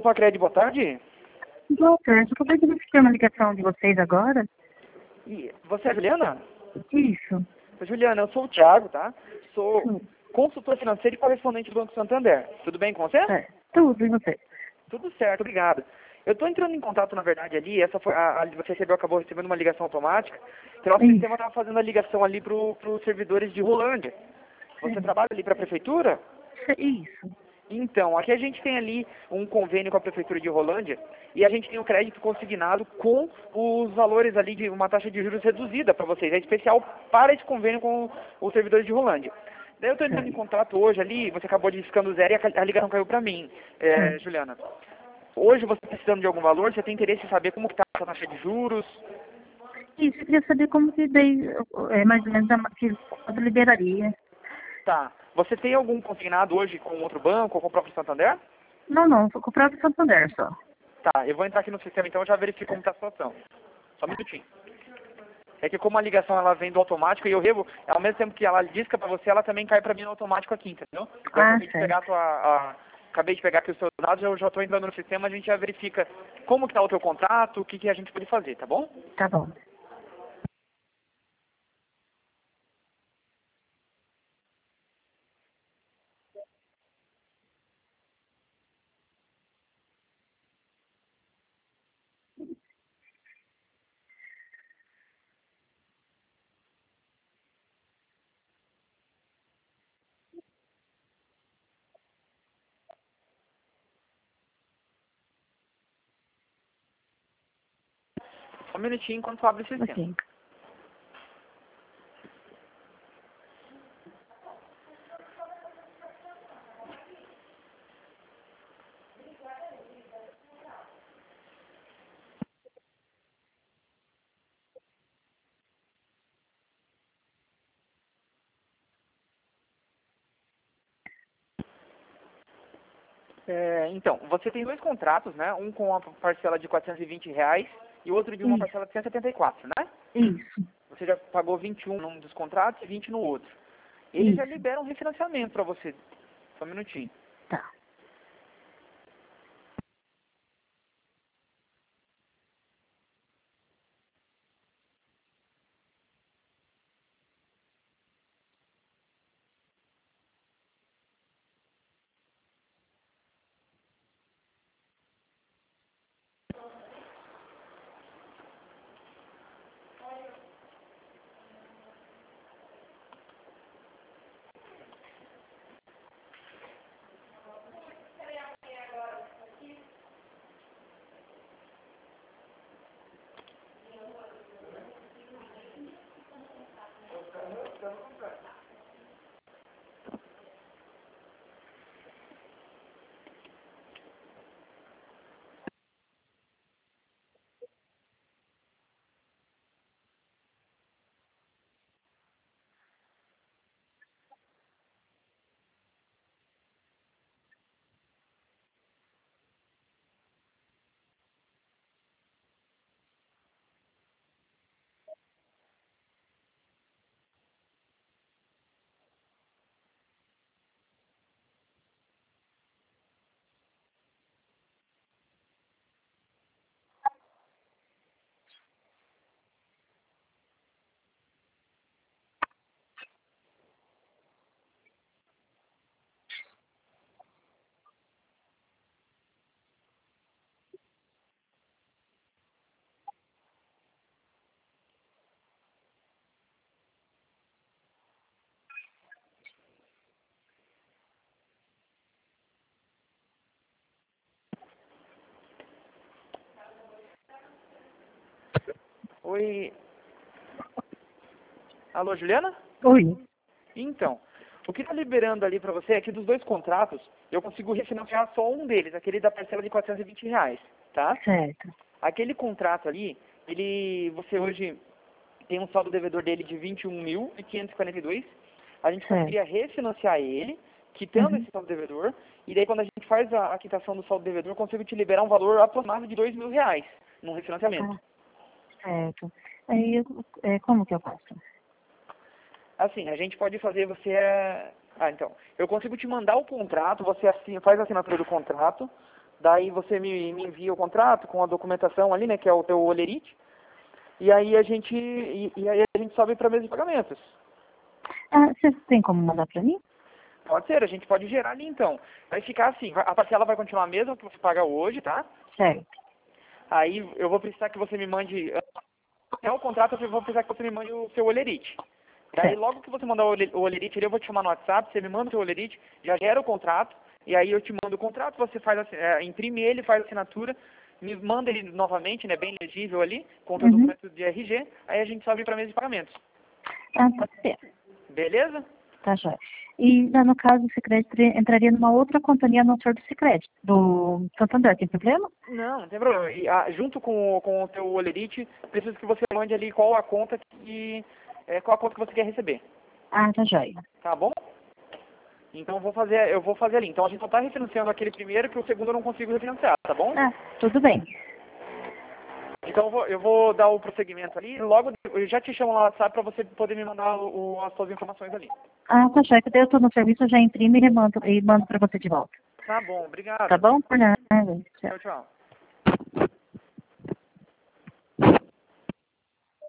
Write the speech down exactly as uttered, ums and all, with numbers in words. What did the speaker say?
Facred, boa tarde. Boa tarde, eu acabei de receber uma ligação de vocês agora. E você é a Juliana? Isso. Juliana, eu sou o Thiago, tá? Sou Sim. consultor financeiro e correspondente do Banco Santander. Tudo bem com você? É, tudo, e você? Tudo certo, obrigado. Eu estou entrando em contato, na verdade, ali, essa foi a, a, você recebeu, acabou recebendo uma ligação automática, que o nosso Isso. sistema estava fazendo a ligação ali para os servidores de Rolândia. Você Sim. trabalha ali para a prefeitura? Isso. Então, aqui a gente tem ali um convênio com a Prefeitura de Rolândia e a gente tem o crédito consignado com os valores ali de uma taxa de juros reduzida para vocês. É especial para esse convênio com os servidores de Rolândia. Daí eu estou entrando em contato hoje ali, você acabou de ficando zero e a, a ligação caiu para mim, é, Juliana. Hoje você está precisando de algum valor, você tem interesse em saber como está essa taxa de juros? Isso, eu queria saber como que daí, é, mais ou menos, a, que, quanto liberaria. Tá. Você tem algum consignado hoje com outro banco ou com o próprio Santander? Não, não, sou comprado em Santander só. Tá, eu vou entrar aqui no sistema então e já verifico como está a situação. Só um minutinho. É que como a ligação ela vem do automático e eu rebo, ao mesmo tempo que ela disca pra você, ela também cai pra mim no automático aqui, entendeu? Então, eu Ah, acabei de certo. pegar a tua, a- acabei de pegar aqui os seus dados, eu já estou entrando no sistema, a gente já verifica como que tá o teu contrato, o que, que a gente pode fazer, tá bom? Tá bom. Só um minutinho enquanto abre o sistema. Ok. É, então, você tem dois contratos, né? Um com uma parcela de quatrocentos e vinte reais e outro de uma Isso. parcela de cento e setenta e quatro, né? Isso. Você já pagou vinte e um num dos contratos e vinte no outro. Eles já Isso. liberam um refinanciamento pra você. Só um minutinho. Tá. Oi. Alô, Juliana? Oi. Então, o que está liberando ali para você é que dos dois contratos, eu consigo refinanciar só um deles, aquele da parcela de quatrocentos e vinte reais, tá? Certo. Aquele contrato ali, ele, você hoje tem um saldo devedor dele de vinte e um mil quinhentos e quarenta e dois. A gente Certo. conseguiria refinanciar ele, quitando Uhum. esse saldo devedor, e daí quando a gente faz a, a quitação do saldo devedor, eu consigo te liberar um valor aproximado de dois mil reais num refinanciamento. Ah, certo. Aí, eu- é, como que eu faço? Assim, a gente pode fazer você... é, Ah, então, eu consigo te mandar o contrato, você assina, faz a assinatura do contrato, Daí você me, me envia o contrato com a documentação ali, né, que é o teu olerite. E aí a gente, e, e aí a gente sobe para mesa de pagamentos. Ah, você tem como mandar para mim? Pode ser, a gente pode gerar ali então. Vai ficar assim, vai- a parcela vai continuar a mesma que você paga hoje, tá? Certo. Aí eu vou precisar que você me mande, até o contrato eu vou precisar que você me mande o seu olerite. Daí Certo. logo que você mandar o ole- o olerite, eu vou te chamar no WhatsApp, você me manda o seu olerite, já gera o contrato, e aí eu te mando o contrato, você faz a, é, imprime ele, faz a assinatura, me manda ele novamente, né, bem legível ali, com o teu Uhum. documento de R G, aí a gente sobe para mesa de pagamentos. Ah, pode ser. Beleza? Tá, joia. E, né, no caso, o Sicredi tre- entraria numa outra companhia no senhor do Sicredi, do Santander, tem problema? Não, não tem problema. E, ah, junto com, o- com o teu olerite, preciso que você mande ali qual a conta que é, qual a conta que você quer receber. Ah, tá, joia. Tá bom? Então eu vou fazer, eu vou fazer ali. Então a gente só está refinanciando aquele primeiro, que o segundo eu não consigo refinanciar, tá bom? Ah, tudo bem. Então eu vou, eu vou dar o prosseguimento ali. Logo eu já te chamo lá no WhatsApp para você poder me mandar o, o- as suas informações ali. Ah, tá, joia. Que daí eu tô no serviço, eu já imprimo e remando, e mando para você de volta. Tá bom, Tá obrigado. bom? Por nada. Tchau. Tchau, tchau.